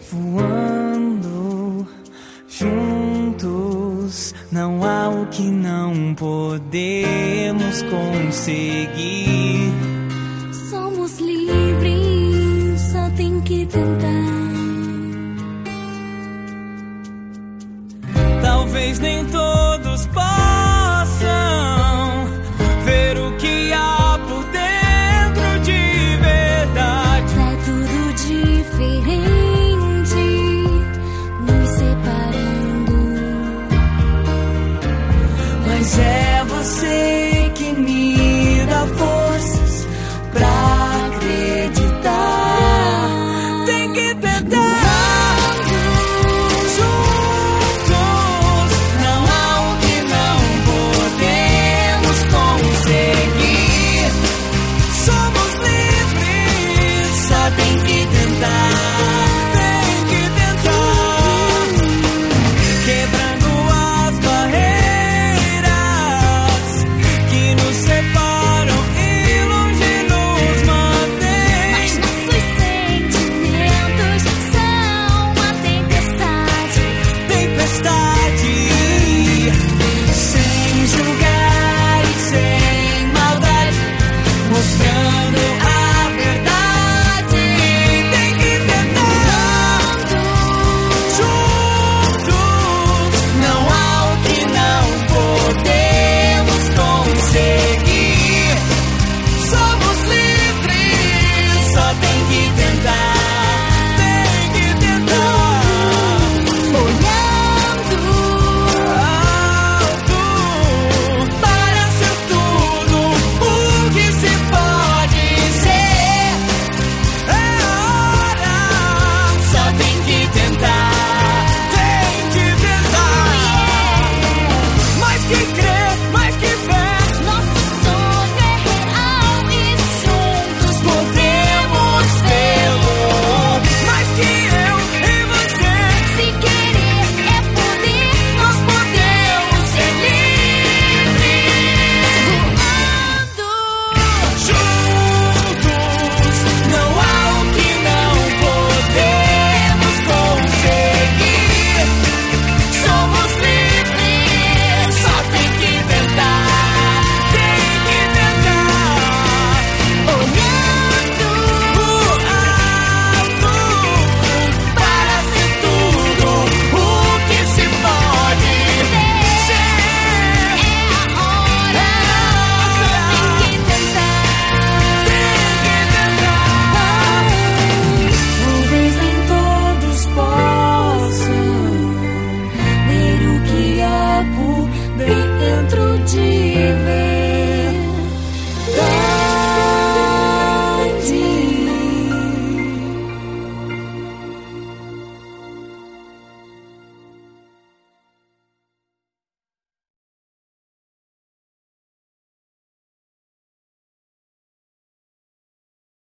voando juntos. Não há o que não podemos conseguir. Somos livres, só tem que tentar. Talvez nem todos possam ver o que há por dentro de verdade. Tá tudo diferente, nos separando. Mas é você que me dá forças pra acreditar. Tem que tentar.